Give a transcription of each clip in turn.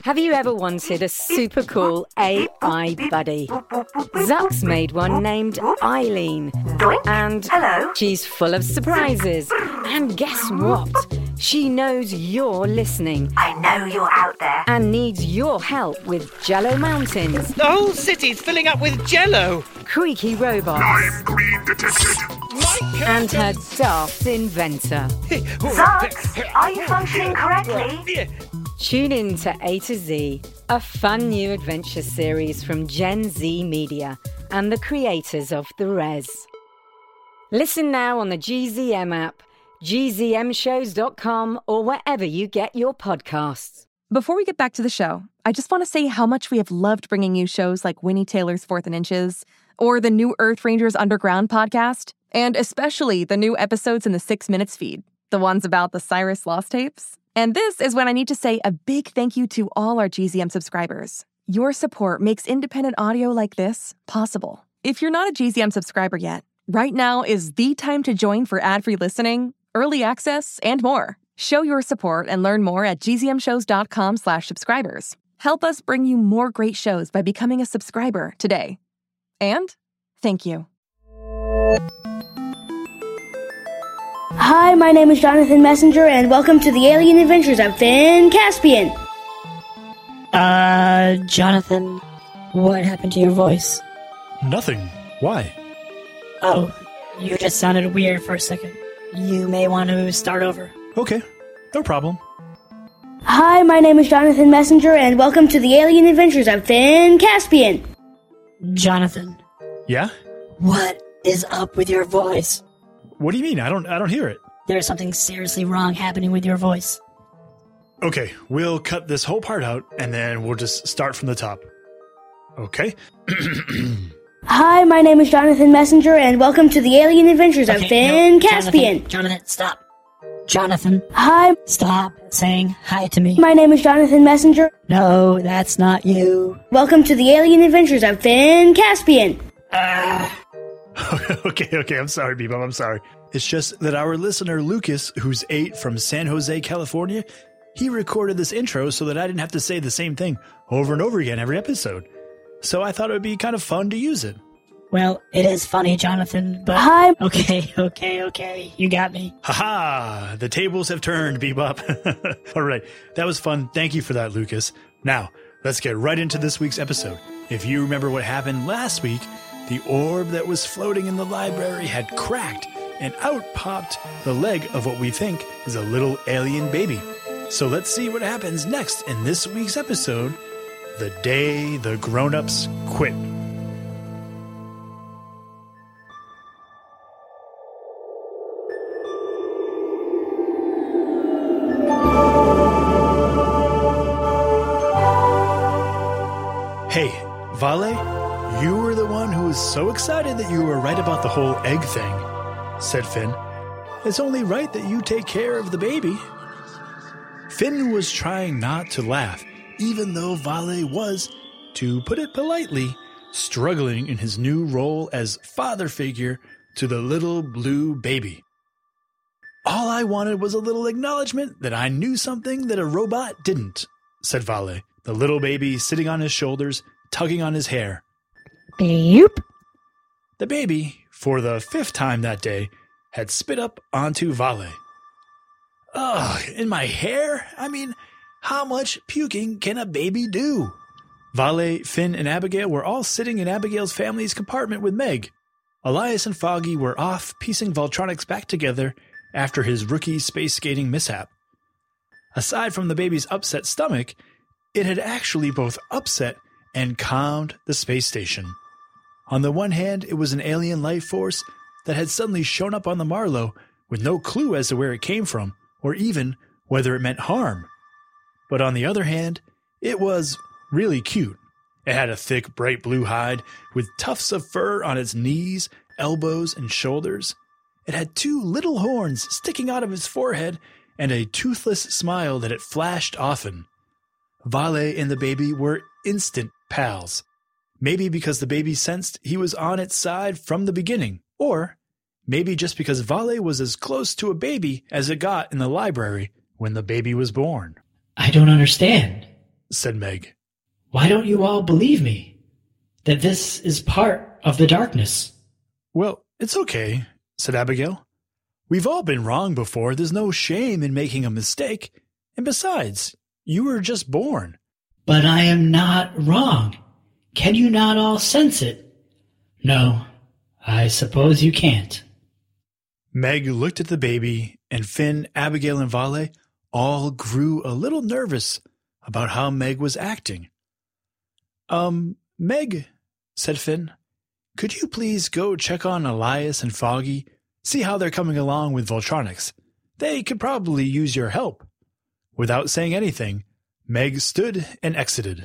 Have you ever wanted a super cool AI buddy? Zuck's made one named Eileen. And she's full of surprises. And guess what? She knows you're listening. I know you're out there. And needs your help with Jello Mountains. The whole city's filling up with Jello. Creaky robots. Lime green detected. And her daft inventor. Zucks, are you functioning correctly? Tune in to A to Z, a fun new adventure series from Gen Z Media and the creators of The Res. Listen now on the GZM app, gzmshows.com, or wherever you get your podcasts. Before we get back to the show, I just want to say how much we have loved bringing you shows like Winnie Taylor's 4th and Inches, or the new Earth Rangers Underground podcast, and especially the new episodes in the 6 Minutes feed, the ones about the Cyrus Lost tapes. And this is when I need to say a big thank you to all our GZM subscribers. Your support makes independent audio like this possible. If you're not a GZM subscriber yet, right now is the time to join for ad-free listening, early access, and more. Show your support and learn more at gzmshows.com/subscribers. Help us bring you more great shows by becoming a subscriber today. And thank you. Hi, my name is Jonathan Messenger, and welcome to the Alien Adventures of Finn Caspian. Jonathan, what happened to your voice? Nothing. Why? Oh, you just sounded weird for a second. You may want to start over. Okay, no problem. Hi, my name is Jonathan Messenger, and welcome to the Alien Adventures of Finn Caspian. Jonathan. Yeah? What is up with your voice? What do you mean? I don't hear it. There's something seriously wrong happening with your voice. Okay, we'll cut this whole part out, and then we'll just start from the top. Okay? Hi, my name is Jonathan Messenger, and welcome to the Alien Adventures of Finn Caspian. Jonathan, stop. Jonathan. Hi. Stop saying hi to me. My name is Jonathan Messenger. No, that's not you. Welcome to the Alien Adventures of Finn Caspian. Okay, I'm sorry, Bebop, I'm sorry. It's just that our listener, Lucas, who's 8 from San Jose, California, he recorded this intro so that I didn't have to say the same thing over and over again every episode. So I thought it would be kind of fun to use it. Well, it is funny, Jonathan, but... Hi. Okay, you got me. Haha, the tables have turned, Bebop. All right, that was fun. Thank you for that, Lucas. Now, let's get right into this week's episode. If you remember what happened last week, the orb that was floating in the library had cracked, and out popped the leg of what we think is a little alien baby. So let's see what happens next in this week's episode, The Day the Grown-Ups Quit. Hey, Vale, you were the one who was so excited that you were right about the whole egg thing, said Finn. It's only right that you take care of the baby. Finn was trying not to laugh, even though Vale was, to put it politely, struggling in his new role as father figure to the little blue baby. All I wanted was a little acknowledgement that I knew something that a robot didn't, said Vale, the little baby sitting on his shoulders, tugging on his hair. Beep. The baby, for the 5th time that day, had spit up onto Vale. Ugh, in my hair? I mean, how much puking can a baby do? Vale, Finn, and Abigail were all sitting in Abigail's family's compartment with Meg. Elias and Foggy were off piecing Voltronics back together after his rookie space skating mishap. Aside from the baby's upset stomach, it had actually both upset and calmed the space station. On the one hand, it was an alien life force that had suddenly shown up on the Marlow with no clue as to where it came from, or even whether it meant harm. But on the other hand, it was really cute. It had a thick, bright blue hide with tufts of fur on its knees, elbows, and shoulders. It had 2 little horns sticking out of its forehead and a toothless smile that it flashed often. Vale and the baby were instant pals. Maybe because the baby sensed he was on its side from the beginning, or maybe just because Vale was as close to a baby as it got in the library when the baby was born. I don't understand, said Meg. Why don't you all believe me? That this is part of the darkness. Well, it's okay, said Abigail. We've all been wrong before. There's no shame in making a mistake. And besides, you were just born. But I am not wrong. Can you not all sense it? No, I suppose you can't. Meg looked at the baby, and Finn, Abigail, and Vale all grew a little nervous about how Meg was acting. Meg, said Finn, could you please go check on Elias and Foggy, see how they're coming along with Voltronics? They could probably use your help. Without saying anything, Meg stood and exited.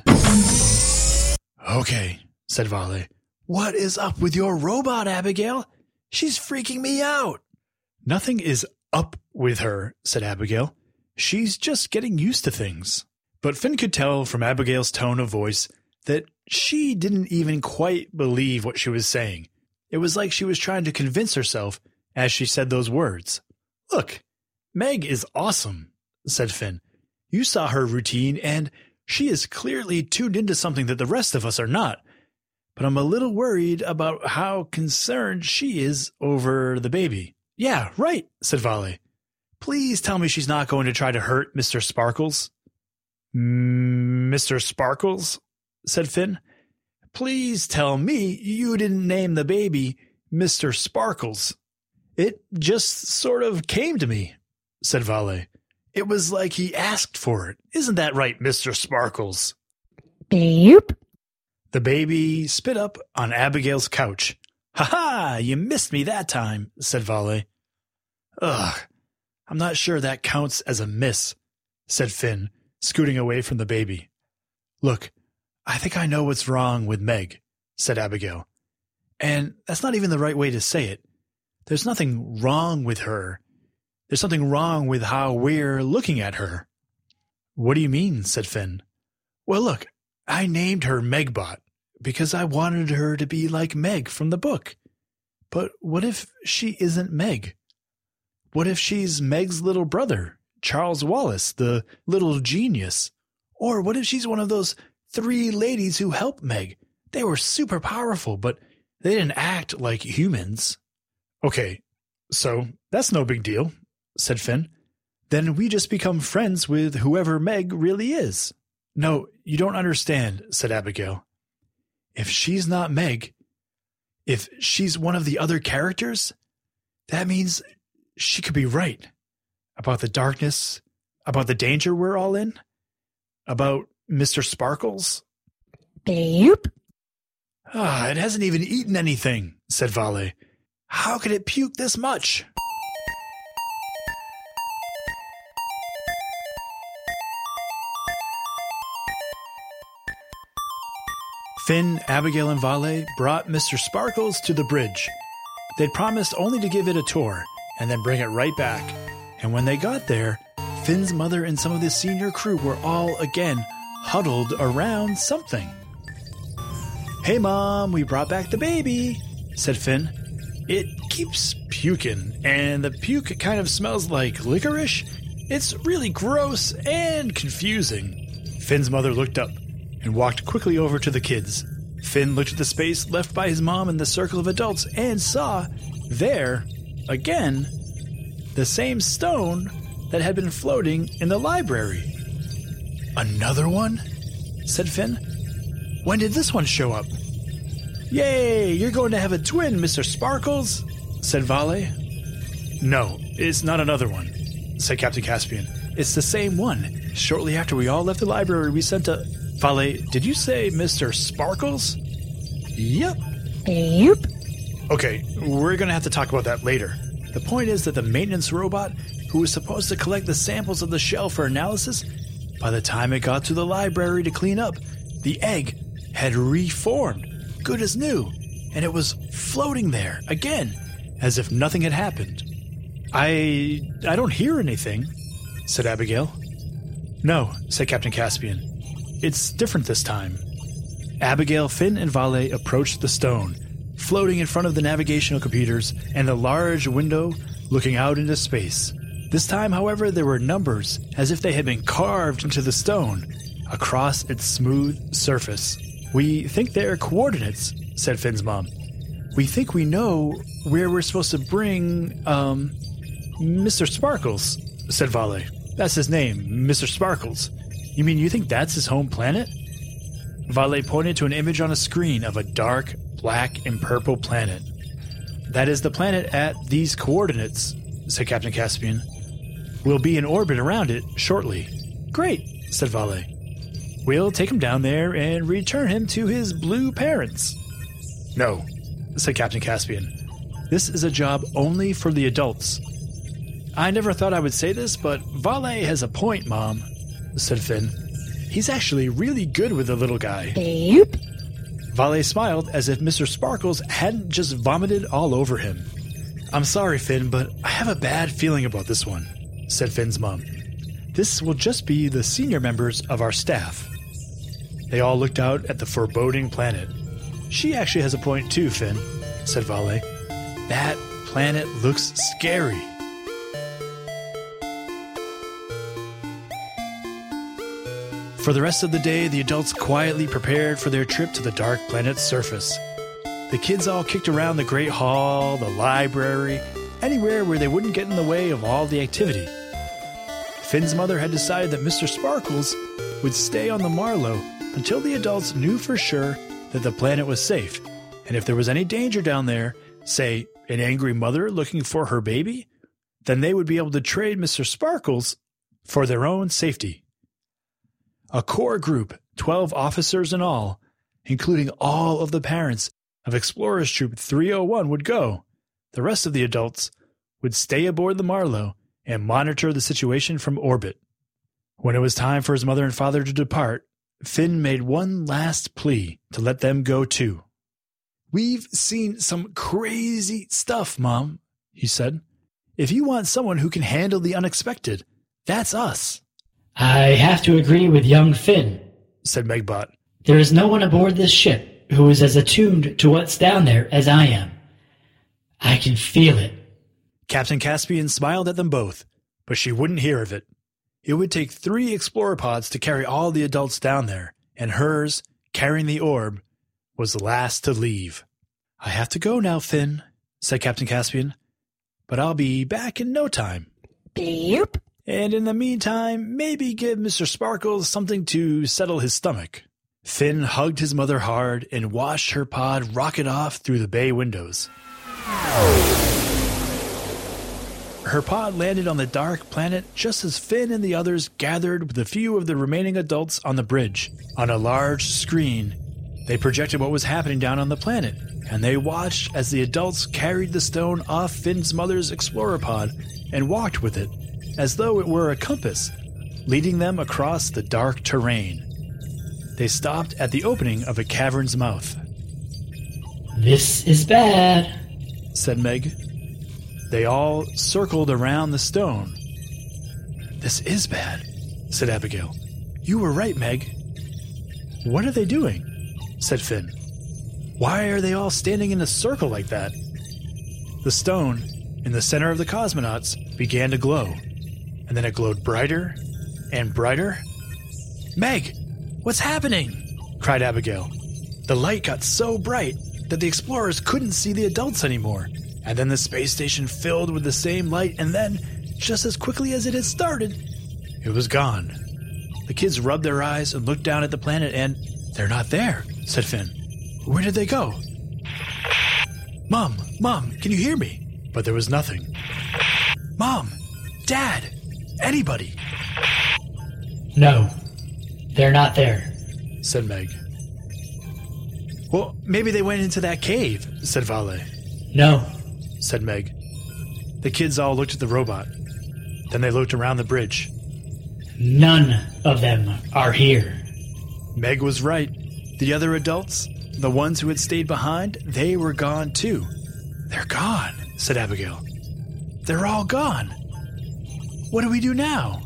Okay, said Vale. What is up with your robot, Abigail? She's freaking me out. Nothing is up with her, said Abigail. She's just getting used to things. But Finn could tell from Abigail's tone of voice that she didn't even quite believe what she was saying. It was like she was trying to convince herself as she said those words. Look, Meg is awesome, said Finn. You saw her routine, and she is clearly tuned into something that the rest of us are not. But I'm a little worried about how concerned she is over the baby. Yeah, right, said Vale. Please tell me she's not going to try to hurt Mr. Sparkles. Mr. Sparkles? Said Finn. Please tell me you didn't name the baby Mr. Sparkles. It just sort of came to me, said Vale. It was like he asked for it. Isn't that right, Mr. Sparkles? Beep. The baby spit up on Abigail's couch. Ha-ha! You missed me that time, said Vale. Ugh, I'm not sure that counts as a miss, said Finn, scooting away from the baby. Look, I think I know what's wrong with Meg, said Abigail. And that's not even the right way to say it. There's nothing wrong with her. There's something wrong with how we're looking at her. What do you mean? Said Finn. Well, look, I named her Megbot because I wanted her to be like Meg from the book. But what if she isn't Meg? What if she's Meg's little brother, Charles Wallace, the little genius? Or what if she's one of those 3 ladies who helped Meg? They were super powerful, but they didn't act like humans. Okay, so that's no big deal, said Finn. Then we just become friends with whoever Meg really is. No, you don't understand, said Abigail. If she's not Meg, if she's one of the other characters, that means she could be right about the darkness, about the danger we're all in, about Mr. Sparkles. Beep. It hasn't even eaten anything, said Vale. How could it puke this much? Finn, Abigail, and Vale brought Mr. Sparkles to the bridge. They'd promised only to give it a tour and then bring it right back. And when they got there, Finn's mother and some of the senior crew were all again huddled around something. Hey, Mom, we brought back the baby, said Finn. It keeps puking, and the puke kind of smells like licorice. It's really gross and confusing. Finn's mother looked up and walked quickly over to the kids. Finn looked at the space left by his mom in the circle of adults and saw there, again, the same stone that had been floating in the library. Another one? Said Finn. When did this one show up? Yay, you're going to have a twin, Mr. Sparkles, said Vale. No, it's not another one, said Captain Caspian. It's the same one. Shortly after we all left the library, we sent a... Vale, did you say Mr. Sparkles? Yep. Beep. Okay, we're going to have to talk about that later. The point is that the maintenance robot, who was supposed to collect the samples of the shell for analysis, by the time it got to the library to clean up, the egg had reformed, good as new, and it was floating there again, as if nothing had happened. I don't hear anything, said Abigail. No, said Captain Caspian. It's different this time. Abigail, Finn, and Vale approached the stone, floating in front of the navigational computers and the large window looking out into space. This time, however, there were numbers, as if they had been carved into the stone. across its smooth surface. "We think they're coordinates," said Finn's mom. "We think we know where we're supposed to bring, Mr. Sparkles," said Vale. "That's his name, Mr. Sparkles. You mean you think that's his home planet?" Vale pointed to an image on a screen of a dark, black, and purple planet. "That is the planet at these coordinates," said Captain Caspian. "We'll be in orbit around it shortly." "Great," said Vale. "We'll take him down there and return him to his blue parents." "No," said Captain Caspian. "This is a job only for the adults." "I never thought I would say this, but Vale has a point, Mom," said Finn. "He's actually really good with the little guy." Yep. Vale smiled as if Mr. Sparkles hadn't just vomited all over him. "I'm sorry, Finn, but I have a bad feeling about this one," said Finn's mom. "This will just be the senior members of our staff." They all looked out at the foreboding planet. "She actually has a point too, Finn," said Vale. "That planet looks scary." For the rest of the day, the adults quietly prepared for their trip to the dark planet's surface. The kids all kicked around the Great Hall, the library, anywhere where they wouldn't get in the way of all the activity. Finn's mother had decided that Mr. Sparkles would stay on the Marlow until the adults knew for sure that the planet was safe, and if there was any danger down there, say, an angry mother looking for her baby, then they would be able to trade Mr. Sparkles for their own safety. A core group, 12 officers in all, including all of the parents of Explorers Troop 301, would go. The rest of the adults would stay aboard the Marlow and monitor the situation from orbit. When it was time for his mother and father to depart, Finn made one last plea to let them go too. "We've seen some crazy stuff, Mom," he said. "If you want someone who can handle the unexpected, that's us." I have to agree with young Finn, said Megbot. "There is no one aboard this ship who is as attuned to what's down there as I am. I can feel it." Captain Caspian smiled at them both, but she wouldn't hear of it. It would take 3 explorer pods to carry all the adults down there, and hers, carrying the orb, was the last to leave. "I have to go now, Finn," said Captain Caspian, "but I'll be back in no time. Yep. And in the meantime, maybe give Mr. Sparkles something to settle his stomach." Finn hugged his mother hard and watched her pod rocket off through the bay windows. Her pod landed on the dark planet just as Finn and the others gathered with a few of the remaining adults on the bridge. On a large screen, they projected what was happening down on the planet, and they watched as the adults carried the stone off Finn's mother's explorer pod and walked with it, as though it were a compass, leading them across the dark terrain. They stopped at the opening of a cavern's mouth. "This is bad," said Meg. They all circled around the stone. "This is bad," said Abigail. "You were right, Meg." "What are they doing?" said Finn. "Why are they all standing in a circle like that?" The stone in the center of the cosmonauts began to glow, and then it glowed brighter and brighter. "Meg, what's happening?" cried Abigail. The light got so bright that the explorers couldn't see the adults anymore, and then the space station filled with the same light, and then, just as quickly as it had started, it was gone. The kids rubbed their eyes and looked down at the planet, and "They're not there," said Finn. "Where did they go?" Mom, can you hear me?" But there was nothing. "Mom, Dad, anybody?" "No, they're not there," said Meg. "Well, maybe they went into that cave," said Vale. "No," said Meg. The kids all looked at the robot. Then they looked around the bridge. "None of them are here." Meg was right. The other adults, the ones who had stayed behind, they were gone too. "They're gone," said Abigail. "They're all gone. What do we do now?"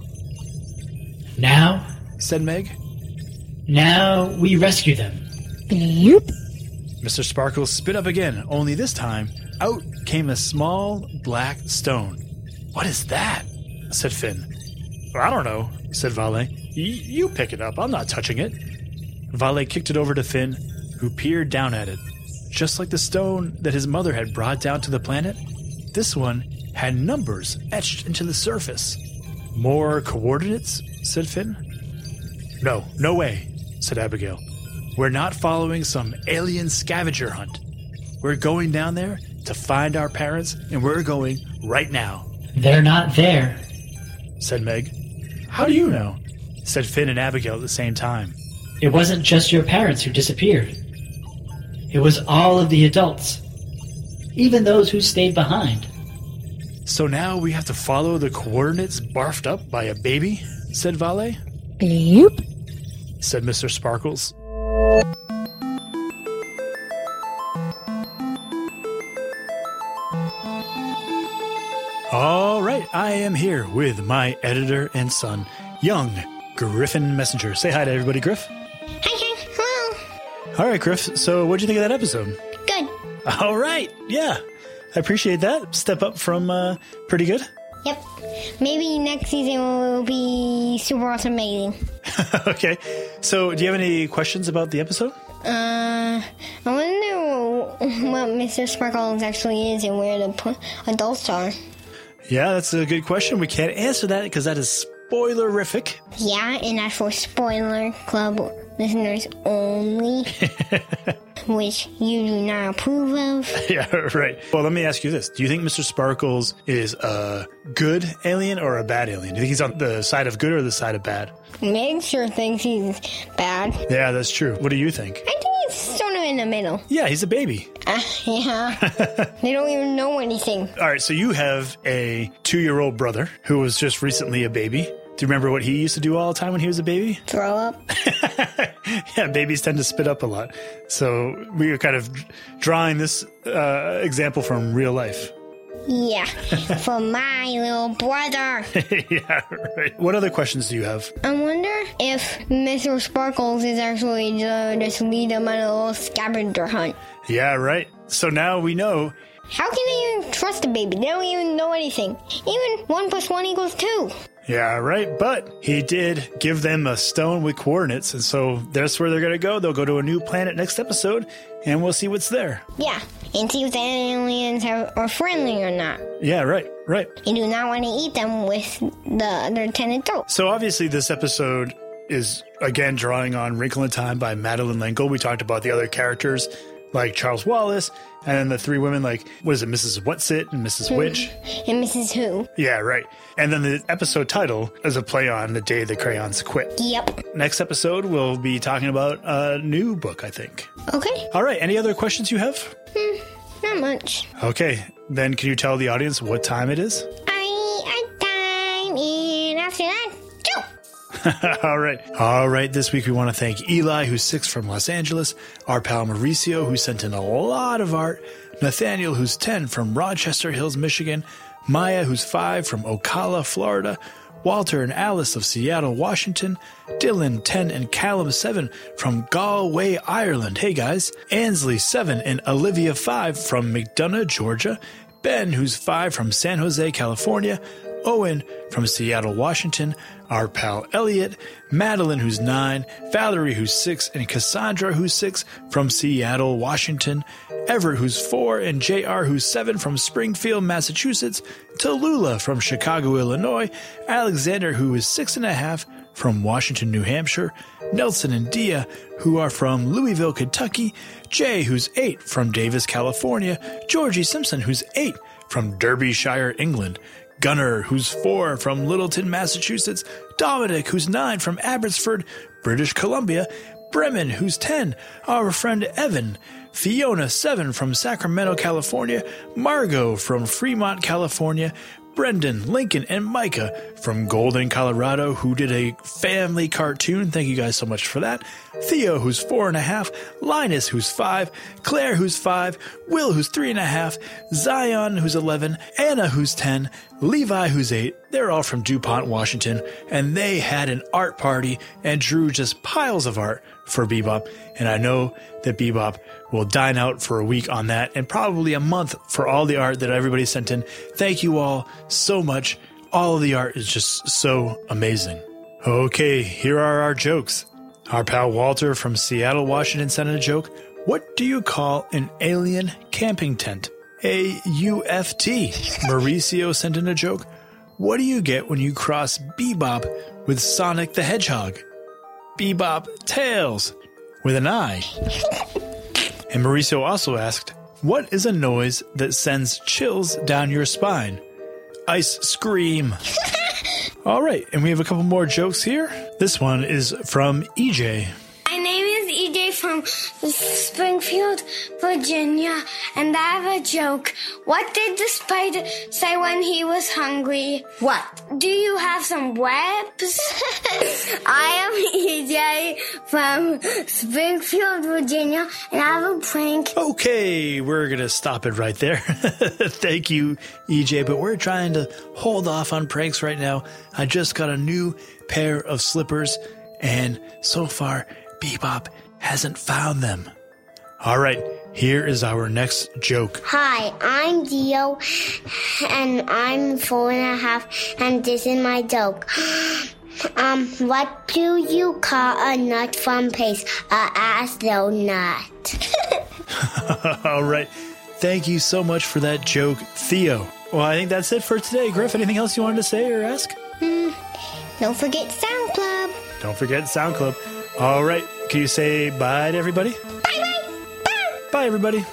"Now," said Meg. "Now we rescue them." Yep. Mr. Sparkles spit up again, only this time out came a small black stone. "What is that?" said Finn. I don't know, said Vale. You pick it up. I'm not touching it. Vale kicked it over to Finn, who peered down at it. Just like the stone that his mother had brought down to the planet, this one had numbers etched into the surface. More coordinates, said Finn. No way, said Abigail. We're not following some alien scavenger hunt. We're going down there to find our parents, and we're going right now. They're not there, said Meg. How do you know? Said Finn and Abigail at the same time. It wasn't just your parents who disappeared. It was all of the adults, even those who stayed behind. So now we have to follow the coordinates barfed up by a baby, said Vale. Bloop, said Mr. Sparkles. All right, I am here with my editor and son, young Griffin Messenger. Say hi to everybody, Griff. Hi. Hello. All right, Griff. So what'd you think of that episode? Good. All right. Yeah, I appreciate that. Step up from pretty good. Yep. Maybe next season will be super awesome amazing. Okay. So do you have any questions about the episode? I wonder what Mr. Sparkles actually is and where the adults are. Yeah, that's a good question. We can't answer that because that is spoilerific. Yeah, and that's for Spoiler Club listeners only, which you do not approve of. Yeah, right. Well, let me ask you this. Do you think Mr. Sparkles is a good alien or a bad alien? Do you think he's on the side of good or the side of bad? Meg sure thinks he's bad. Yeah, that's true. What do you think? I think he's sort of in the middle. Yeah, he's a baby. Yeah. They don't even know anything. All right, so you have a 2-year-old brother who was just recently a baby. Do you remember what he used to do all the time when he was a baby? Throw up. Yeah, babies tend to spit up a lot. So we are kind of drawing this example from real life. Yeah, for my little brother. Yeah, right. What other questions do you have? I wonder if Mr. Sparkles is actually just lead them on a little scavenger hunt. Yeah, right. So now we know. How can they even trust a baby? They don't even know anything. Even 1 + 1 = 2. Yeah, right. But he did give them a stone with coordinates, and so that's where they're going to go. They'll go to a new planet next episode, and we'll see what's there. Yeah, and see if the aliens are friendly or not. Yeah, right. You do not want to eat them with the other 10 adults. So obviously this episode is, again, drawing on Wrinkle in Time by Madeleine L'Engle. We talked about the other characters, like Charles Wallace, and then the 3 women, like, what is it, Mrs. Whatsit and Mrs. Which? And Mrs. Who. Yeah, right. And then the episode title is a play on The Day the Crayons Quit. Yep. Next episode, we'll be talking about a new book, I think. Okay. All right, any other questions you have? Not much. Okay, then can you tell the audience what time it is? Time, and after that, go. All right. This week we want to thank Eli, who's 6 from Los Angeles, our pal Mauricio, who sent in a lot of art, Nathaniel, who's 10 from Rochester Hills, Michigan, Maya, who's 5 from Ocala, Florida, Walter and Alice of Seattle, Washington, Dylan, 10, and Callum, 7 from Galway, Ireland. Hey guys. Ansley, 7, and Olivia, 5 from McDonough, Georgia, Ben, who's 5 from San Jose, California, Owen from Seattle, Washington, our pal Elliot, Madeline, who's 9, Valerie, who's 6, and Cassandra, who's 6 from Seattle, Washington, Everett, who's 4, and JR, who's 7 from Springfield, Massachusetts, Tallulah from Chicago, Illinois, Alexander, who is 6.5 from Washington, New Hampshire, Nelson and Dia, who are from Louisville, Kentucky, Jay, who's 8 from Davis, California, Georgie Simpson, who's 8 from Derbyshire, England, Gunnar, who's 4 from Littleton, Massachusetts, Dominic, who's 9 from Abbotsford, British Columbia, Bremen, who's 10, our friend Evan, Fiona, 7 from Sacramento, California, Margot from Fremont, California, Brendan, Lincoln, and Micah from Golden, Colorado, who did a family cartoon. Thank you guys so much for that. Theo, who's 4.5, Linus, who's 5, Claire, who's 5, Will, who's 3.5, Zion, who's 11, Anna, who's 10, Levi, who's 8. They're all from DuPont, Washington, and they had an art party and drew just piles of art for Bebop, and I know that Bebop will dine out for a week on that and probably a month for all the art that everybody sent in. Thank you all so much. all of the art is just so amazing. Okay, here are our jokes. Our pal Walter from Seattle, Washington sent in a joke. What do you call an alien camping tent? A UFT. Mauricio sent in a joke. What do you get when you cross Bebop with Sonic the Hedgehog? Bebop Tails with an I. And Mauricio also asked, what is a noise that sends chills down your spine? Ice scream. All right, and we have a couple more jokes here. This one is from EJ. My name is EJ from Springfield, Virginia, and I have a joke. What did the spider say when he was hungry? What? Do you have some webs? I am EJ from Springfield, Virginia, and I have a prank. Okay, we're going to stop it right there. Thank you, EJ, but we're trying to hold off on pranks right now. I just got a new pair of slippers, and so far, Bebop hasn't found them. All right, here is our next joke. Hi, I'm Dio, and I'm 4.5, and this is my joke. What do you call a nut from space? A astronaut. All right, thank you so much for that joke, Theo. Well, I think that's it for today. Griff, anything else you wanted to say or ask? Don't forget Sound Club. Don't forget Sound Club. All right, can you say bye to everybody? Bye. Bye, everybody.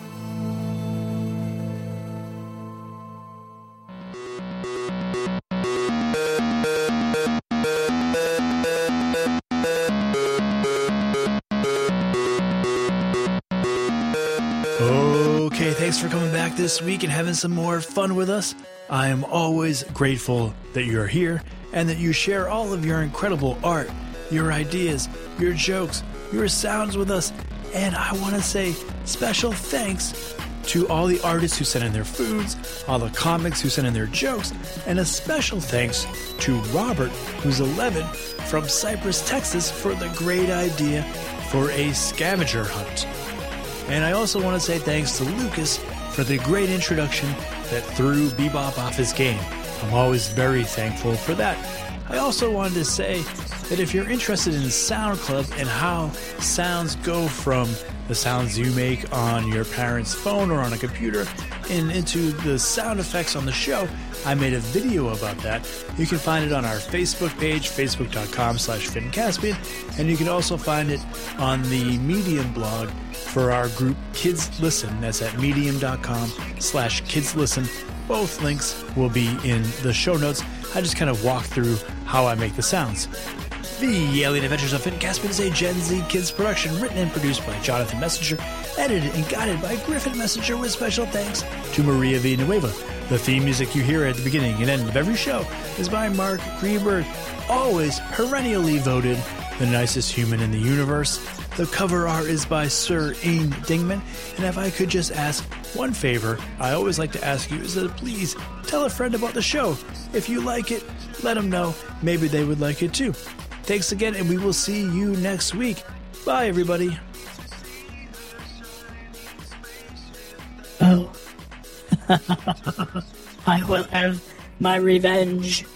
Okay, thanks for coming back this week and having some more fun with us. I am always grateful that you're here and that you share all of your incredible art, your ideas, your jokes, your sounds with us. And I want to say special thanks to all the artists who sent in their foods, all the comics who sent in their jokes, and a special thanks to Robert, who's 11, from Cypress, Texas, for the great idea for a scavenger hunt. And I also want to say thanks to Lucas for the great introduction that threw Bebop off his game. I'm always very thankful for that. I also wanted to say that if you're interested in Sound Club and how sounds go from the sounds you make on your parents' phone or on a computer and into the sound effects on the show, I made a video about that. You can find it on our Facebook page, facebook.com/FinnCaspian, and you can also find it on the Medium blog for our group Kids Listen. That's at medium.com/KidsListen. Both links will be in the show notes. I just kind of walk through how I make the sounds. The Alien Adventures of Finn Caspian is a Gen Z Kids production written and produced by Jonathan Messenger, edited and guided by Griffin Messenger, with special thanks to Maria Villanueva. The theme music you hear at the beginning and end of every show is by Mark Greenberg, always perennially voted the nicest human in the universe. The cover art is by Sir Ian Dingman, and if I could just ask one favor, I always like to ask you, is that please tell a friend about the show. If you like it, let them know. Maybe they would like it too. Thanks again, and we will see you next week. Bye, everybody. Oh. I will have my revenge.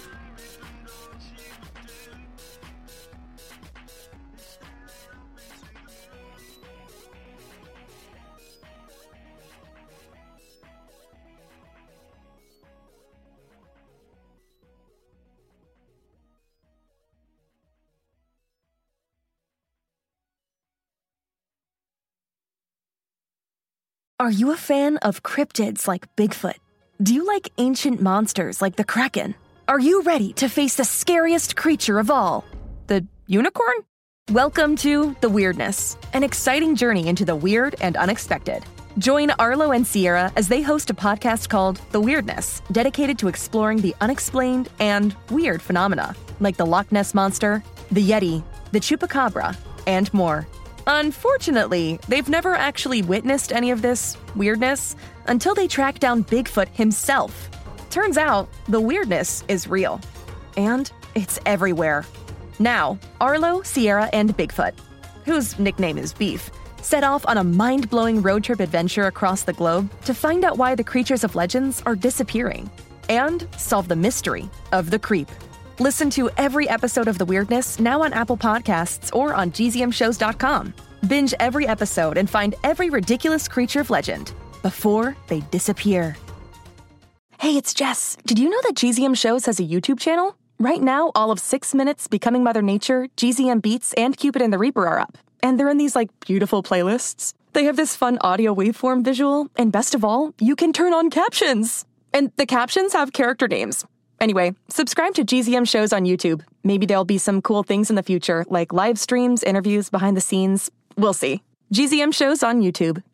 Are you a fan of cryptids like Bigfoot? Do you like ancient monsters like the Kraken? Are you ready to face the scariest creature of all, the unicorn? Welcome to The Weirdness, an exciting journey into the weird and unexpected. Join Arlo and Sierra as they host a podcast called The Weirdness, dedicated to exploring the unexplained and weird phenomena, like the Loch Ness Monster, the Yeti, the Chupacabra, and more. Unfortunately, they've never actually witnessed any of this weirdness until they track down Bigfoot himself. Turns out, the weirdness is real. And it's everywhere. Now, Arlo, Sierra, and Bigfoot, whose nickname is Beef, set off on a mind-blowing road trip adventure across the globe to find out why the creatures of legends are disappearing. and solve the mystery of the creep. Listen to every episode of The Weirdness now on Apple Podcasts or on gzmshows.com. Binge every episode and find every ridiculous creature of legend before they disappear. Hey, it's Jess. Did you know that GZM Shows has a YouTube channel? Right now, all of 6 Minutes, Becoming Mother Nature, GZM Beats, and Cupid and the Reaper are up. And they're in these, beautiful playlists. They have this fun audio waveform visual, and best of all, you can turn on captions. And the captions have character names. Anyway, subscribe to GZM Shows on YouTube. Maybe there'll be some cool things in the future, like live streams, interviews, behind the scenes. We'll see. GZM Shows on YouTube.